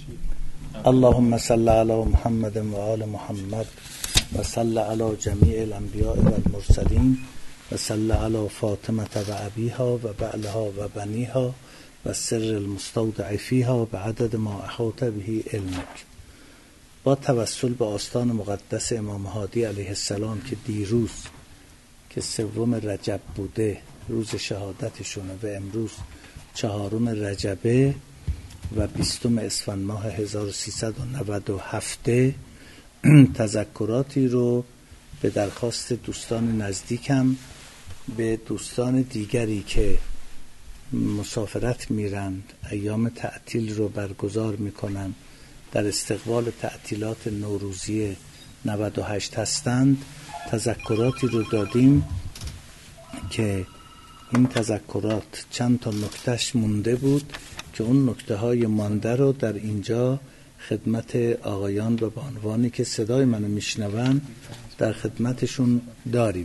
اللهم صل علی محمد و آل محمد و صل علی جمیع الانبیاء و المرسلین و صل علی فاطمه و ابیها و بعلها و بنیها و سر المستودع فیها به عدد ما احاط به علمک. با توسل به آستان مقدس امام هادی علیه السلام که دیروز که 3 رجب بوده روز شهادتشونه و امروز 4 رجبه و 20 اسفند ماه 1397 تذکراتی رو به درخواست دوستان نزدیکم به دوستان دیگری که مسافرت میرند ایام تعطیل رو برگزار میکنن در استقبال تعطیلات نوروزی 98 هستند تذکراتی رو دادیم که این تذکرات چند تا نکتهش مونده بود که اون نکته های مانده رو در اینجا خدمت آقایان و بانوانی که صدای منو میشنون در خدمتشون داریم.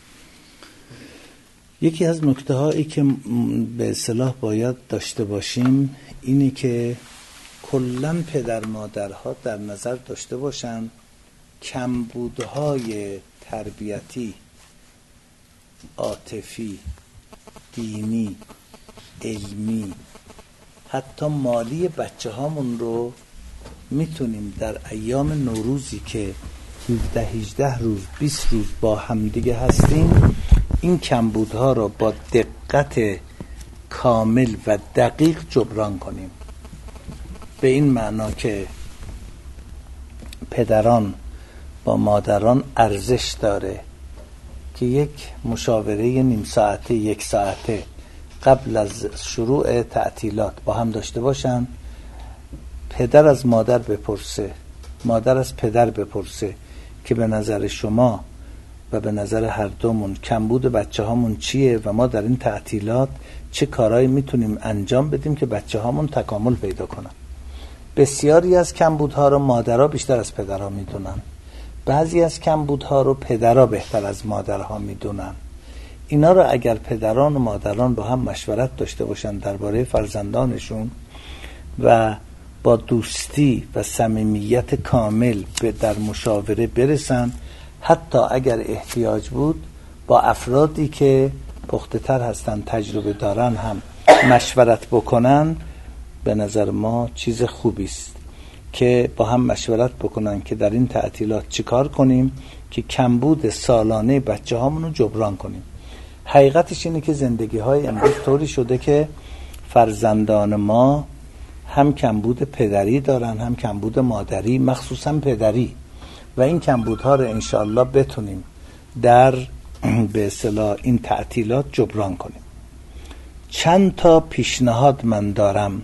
یکی از نکته هایی که به اصطلاح باید داشته باشیم اینی که کلاً پدر مادرها در نظر داشته باشن کمبودهای تربیتی، عاطفی، دینی، علمی، حتی مالی بچه هامون رو میتونیم در ایام نوروزی که 17-18 روز 20 روز با همدیگه هستیم این کمبودها رو با دقت کامل و دقیق جبران کنیم. به این معنا که پدران با مادران ارزش داره که یک مشاوره نیم ساعته 1 ساعته قبل از شروع تعطیلات با هم داشته باشن. پدر از مادر بپرسه، مادر از پدر بپرسه که به نظر شما و به نظر هر دومون کمبود بچه هامون چیه و ما در این تعطیلات چه کارهایی میتونیم انجام بدیم که بچه هامون تکامل پیدا کنن. بسیاری از کمبودها رو مادرها بیشتر از پدرها میدونن، بعضی از کمبودها رو پدرها بهتر از مادرها میدونن. اینا رو اگر پدران و مادران با هم مشورت داشته باشن درباره فرزندانشون و با دوستی و صمیمیت کامل به در مشاوره برسن، حتی اگر احتیاج بود با افرادی که پخته تر هستن تجربه دارن هم مشورت بکنن، به نظر ما چیز خوبی است که با هم مشورت بکنن که در این تعطیلات چیکار کنیم که کمبود سالانه بچه هامون رو جبران کنیم. حقیقتش اینه که زندگی های امروز طوری شده که فرزندان ما هم کمبود پدری دارن هم کمبود مادری، مخصوصا پدری، و این کمبودها رو انشاءالله بتونیم در به اصطلاح این تعطیلات جبران کنیم. چند تا پیشنهاد من دارم.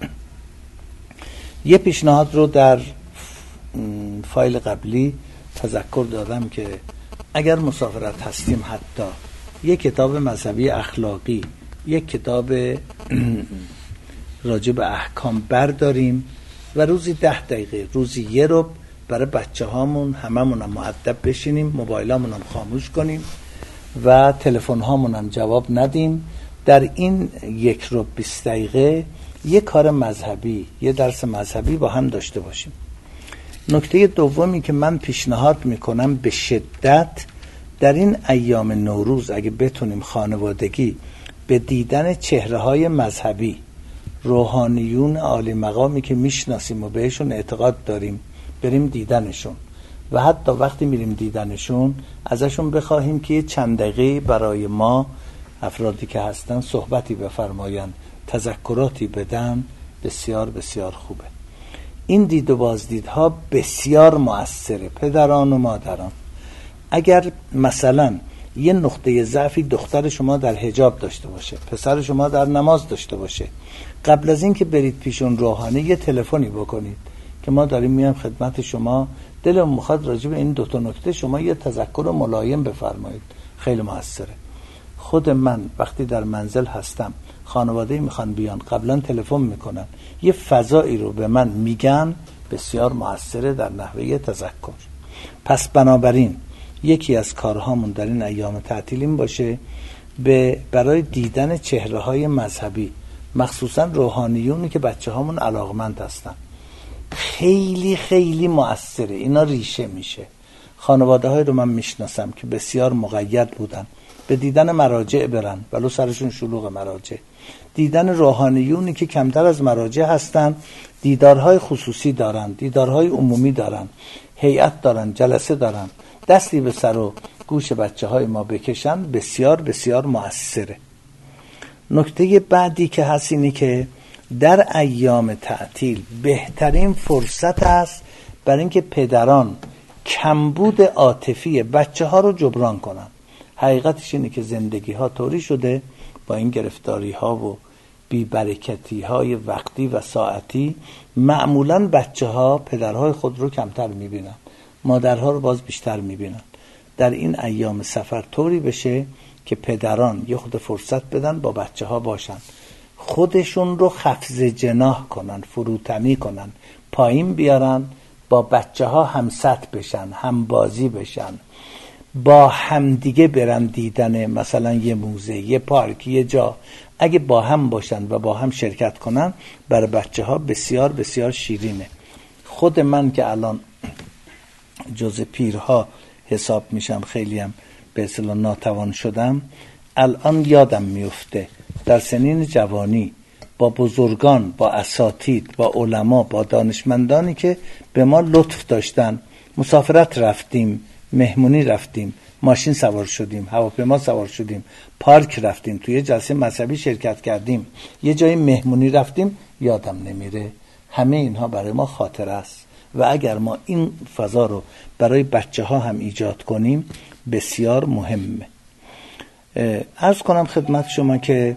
یه پیشنهاد رو در فایل قبلی تذکر دادم که اگر مسافرت هستیم حتی یک کتاب مذهبی اخلاقی، یک کتاب راجع به احکام برداریم و روزی 10 دقیقه، روزی 1 ربع برای بچه هامون هممون هم مؤدب بشینیم، موبایل هامون هم خاموش کنیم و تلفن هامون هم جواب ندیم. در این 1 ربع 20 دقیقه یک کار مذهبی، یه درس مذهبی با هم داشته باشیم. نکته دومی که من پیشنهاد میکنم به شدت در این ایام نوروز اگه بتونیم خانوادگی به دیدن چهره‌های مذهبی، روحانیون عالی مقامی که میشناسیم و بهشون اعتقاد داریم بریم دیدنشون و حتی وقتی میریم دیدنشون ازشون بخواهیم که چند دقیقه برای ما افرادی که هستن صحبتی بفرماین، تذکراتی بدن، بسیار بسیار خوبه. این دید و بازدیدها بسیار مؤثره. پدران و مادران اگر مثلا یه نقطه ضعفی دختر شما در حجاب داشته باشه، پسر شما در نماز داشته باشه، قبل از این که برید پیشون روحانی یه تلفنی بکنید که ما داریم میام خدمت شما، دلم میخواد راجع به این 2 نکته شما یه تذکر ملایم بفرمایید، خیلی موثره. خود من وقتی در منزل هستم خانواده میخوان بیان قبلا تلفن میکنن یه فضایی رو به من میگن، بسیار موثره در نحوه تذکر. پس بنابراین یکی از کارهامون در این ایام تعطیل این باشه برای دیدن چهره‌های مذهبی، مخصوصا روحانیونی که بچه هامون علاقمند هستن. خیلی خیلی مؤثره. اینا ریشه میشه. خانواده های رو من میشناسم که بسیار مقید بودن به دیدن مراجع برن ولو سرشون شلوغ مراجع، دیدن روحانیونی که کمتر از مراجع هستن، دیدارهای خصوصی دارن، دیدارهای عمومی دارن، هیئت دارن، جلسه دارن، دستی به سر و گوش بچه های ما بکشن، بسیار بسیار مؤثره. نکته بعدی که هست اینی که در ایام تعطیل بهترین فرصت است برای اینکه پدران کمبود عاطفی بچه ها رو جبران کنن. حقیقتش اینه که زندگی ها طوری شده با این گرفتاری ها و بی‌برکتی های وقتی و ساعتی، معمولاً بچه ها پدرهای خود رو کمتر میبینن، مادرها رو باز بیشتر میبینن. در این ایام سفر طوری بشه که پدران یه خود فرصت بدن با بچه ها باشن، خودشون رو خفض جناح کنن، فروتنی کنن، پایین بیارن، با بچه ها هم سطح بشن، هم بازی بشن، با همدیگه برن دیدن مثلا یه موزه، یه پارک، یه جا. اگه با هم باشن و با هم شرکت کنن برای بچه ها بسیار بسیار شیرینه. خود من که الان جز پیرها حساب میشم، خیلی هم به اصطلاح ناتوان شدم، الان یادم میفته در سنین جوانی با بزرگان، با اساتید، با علما، با دانشمندانی که به ما لطف داشتن، مسافرت رفتیم، مهمونی رفتیم، ماشین سوار شدیم، هواپیما سوار شدیم، پارک رفتیم، توی جلسه مذهبی شرکت کردیم، یه جای مهمونی رفتیم، یادم نمیره. همه اینها برای ما خاطره است و اگر ما این فضا رو برای بچه ها هم ایجاد کنیم بسیار مهمه. عرض کنم خدمت شما که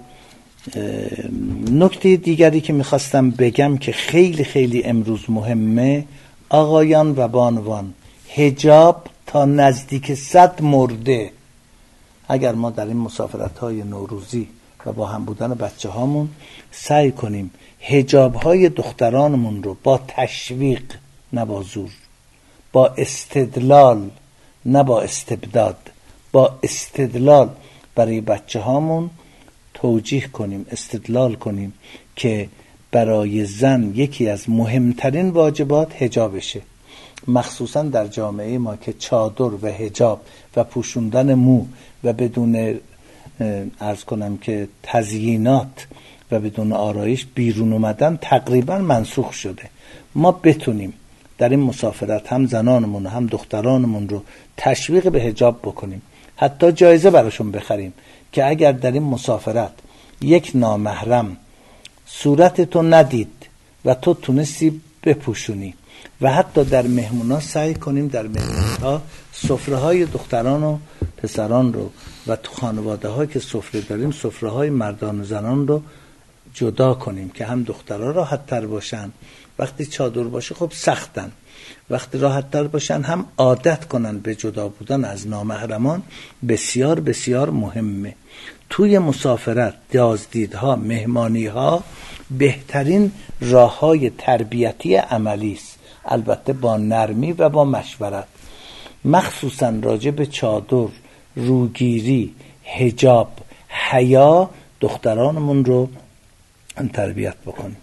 نکته دیگری که میخواستم بگم که خیلی خیلی امروز مهمه، آقایان و بانوان، حجاب تا نزدیک 100 مرده. اگر ما در این مسافرت های نوروزی و با هم بودن بچه هامون سعی کنیم حجاب های دخترانمون رو با تشویق نه با زور، با استدلال نه با استبداد، با استدلال برای بچه هامون توجیه کنیم، استدلال کنیم که برای زن یکی از مهمترین واجبات حجابشه، مخصوصا در جامعه ما که چادر و حجاب و پوشوندن مو و بدون عرض کنم که تزیینات و بدون آرایش بیرون اومدن تقریبا منسوخ شده. ما بتونیم در این مسافرت هم زنانمون هم دخترانمون رو تشویق به حجاب بکنیم، حتی جایزه براشون بخریم که اگر در این مسافرت یک نامحرم صورتتو ندید و تو تونستی بپوشونی و حتی در مهمونا سعی کنیم در مهمونها سفره های دختران و پسران رو و تو خانواده ها که سفره داریم سفره های مردان و زنان رو جدا کنیم که هم دخترها راحت تر باشن، وقتی چادر باشه خب سختن، وقتی راحت تر باشن هم عادت کنن به جدا بودن از نامحرمان. بسیار بسیار مهمه. توی مسافرت دازدیدها، مهمانیها بهترین راههای تربیتی عملی است، البته با نرمی و با مشورت، مخصوصا راجع به چادر، روگیری، حجاب، حیا دخترانمون رو تربیت بکنیم.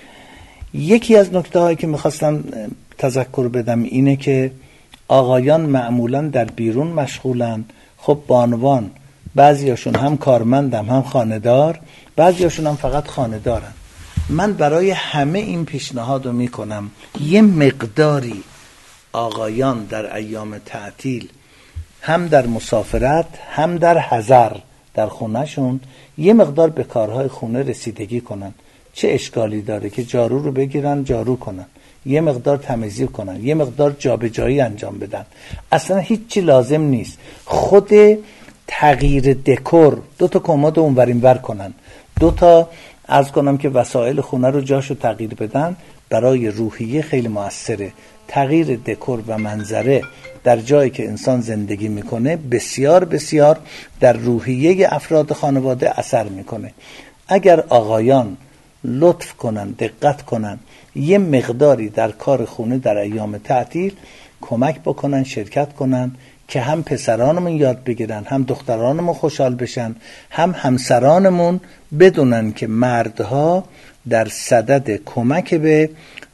یکی از نکته هایی که میخواستم تذکر بدم اینه که آقایان معمولا در بیرون مشغولن، خب بانوان بعضیاشون هم کارمندم هم خانه‌دار، بعضیاشون هم فقط خانه‌دارن. من برای همه این پیشنهاد رو میکنم یه مقداری آقایان در ایام تعطیل هم در مسافرت هم در حضر در خونهشون یه مقدار به کارهای خونه رسیدگی کنن. چه اشکالی داره که جارو رو بگیرن جارو کنن، یه مقدار تمیزی کنن، یه مقدار جابجایی انجام بدن، اصلا هیچی لازم نیست. خود تغییر دکور، 2 تا کمد اونور اینور کنن، 2 تا عرض کنم که وسایل خونه رو جاشو تغییر بدن، برای روحیه خیلی موثره. تغییر دکور و منظره در جایی که انسان زندگی میکنه بسیار بسیار در روحیه افراد خانواده اثر میکنه. اگر آقایان لطف کنن، دقت کنن، یه مقداری در کار خونه در ایام تعطیل کمک بکنن، شرکت کنن که هم پسرانمون یاد بگیرن، هم دخترانمون خوشحال بشن، هم همسرانمون بدونن که مردها در صدد کمک به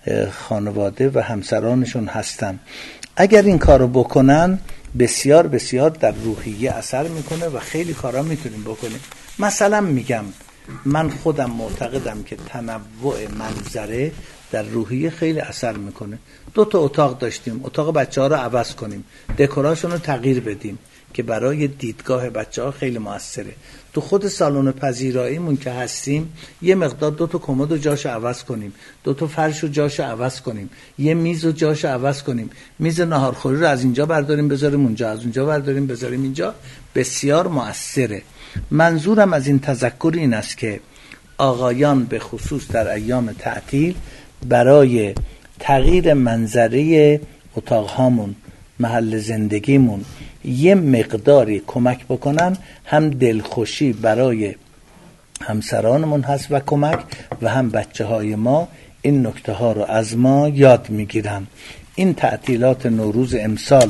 خانواده و همسرانشون هستن. اگر این کارو بکنن بسیار بسیار در روحیه اثر میکنه و خیلی کارا میتونیم بکنیم. مثلا میگم من خودم معتقدم که تنوع منظره در روحیه خیلی اثر میکنه. 2 تا اتاق داشتیم، اتاق بچه‌ها رو عوض کنیم، دکوراشون رو تغییر بدیم که برای دیدگاه بچه‌ها خیلی موثره. تو خود سالن پذیراییمون که هستیم یه مقدار 2 تا کمد رو جاشو عوض کنیم، 2 تا فرش رو جاشو عوض کنیم، یه میز رو جاشو عوض کنیم، میز ناهارخوری رو از اینجا برداریم بذاریم اونجا، از اونجا برداریم بذاریم اینجا، بسیار موثره. منظورم از این تذکر این است که آقایان به خصوص در ایام تعطیل برای تغییر منظره اتاقهامون، محل زندگیمون یه مقداری کمک بکنن، هم دلخوشی برای همسرانمون هست و کمک، و هم بچه های ما این نکته ها رو از ما یاد میگیرن. این تعطیلات نوروز امسال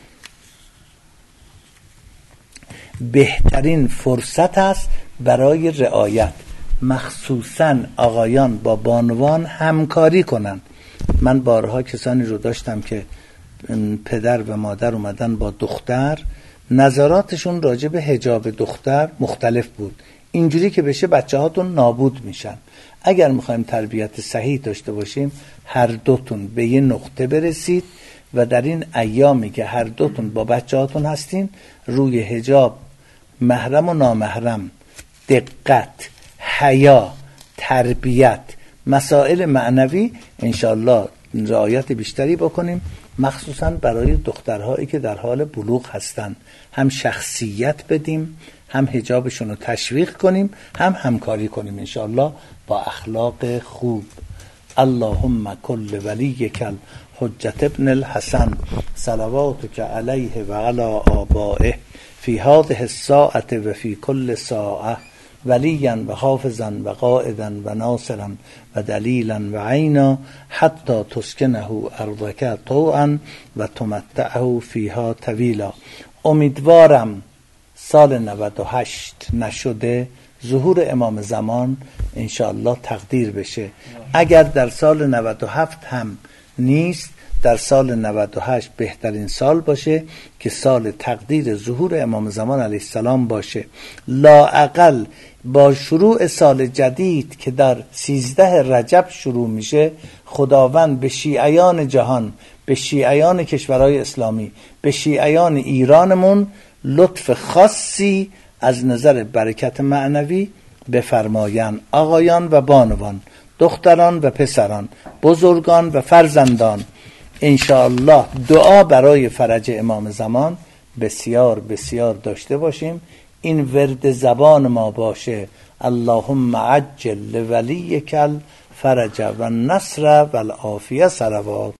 بهترین فرصت است برای رعایت، مخصوصا آقایان با بانوان همکاری کنن. من بارها کسانی رو داشتم که پدر و مادر اومدن با دختر، نظراتشون راجع به حجاب دختر مختلف بود. اینجوری که بشه بچه هاتون نابود میشن. اگر میخوایم تربیت صحیح داشته باشیم هر دوتون به یه نقطه برسید و در این ایامی که هر دوتون با بچه هاتون هستین روی حجاب، محرم و نامحرم، دقت، حیا، تربیت، مسائل معنوی انشالله رعایت بیشتری بکنیم، مخصوصا برای دخترهایی که در حال بلوغ هستن. هم شخصیت بدیم، هم حجابشون رو تشویق کنیم، هم همکاری کنیم انشالله با اخلاق خوب. اللهم کل ولیک الحجة ابن الحسن صلواتک علیه و علی آبائه فی هذه الساعة و فی کل ساعة ولیا و حافظا و قائدا و ناصرا و دلیلا و عینا حتی تسکنه ارضک طوعا و تمتعه فیها طویلا. امیدوارم سال 98 نشده ظهور امام زمان انشاءالله تقدیر بشه. اگر در سال 97 هم نیست، در سال 98 بهترین سال باشه که سال تقدیر ظهور امام زمان علیه السلام باشه. لااقل با شروع سال جدید که در 13 رجب شروع میشه، خداوند به شیعیان جهان، به شیعیان کشورهای اسلامی، به شیعیان ایرانمون لطف خاصی از نظر برکت معنوی بفرمایند. آقایان و بانوان، دختران و پسران، بزرگان و فرزندان، انشاءالله دعا برای فرج امام زمان بسیار بسیار داشته باشیم. این ورد زبان ما باشه. اللهم عجل لولیک الفرج و النصر و العافیه صلوات.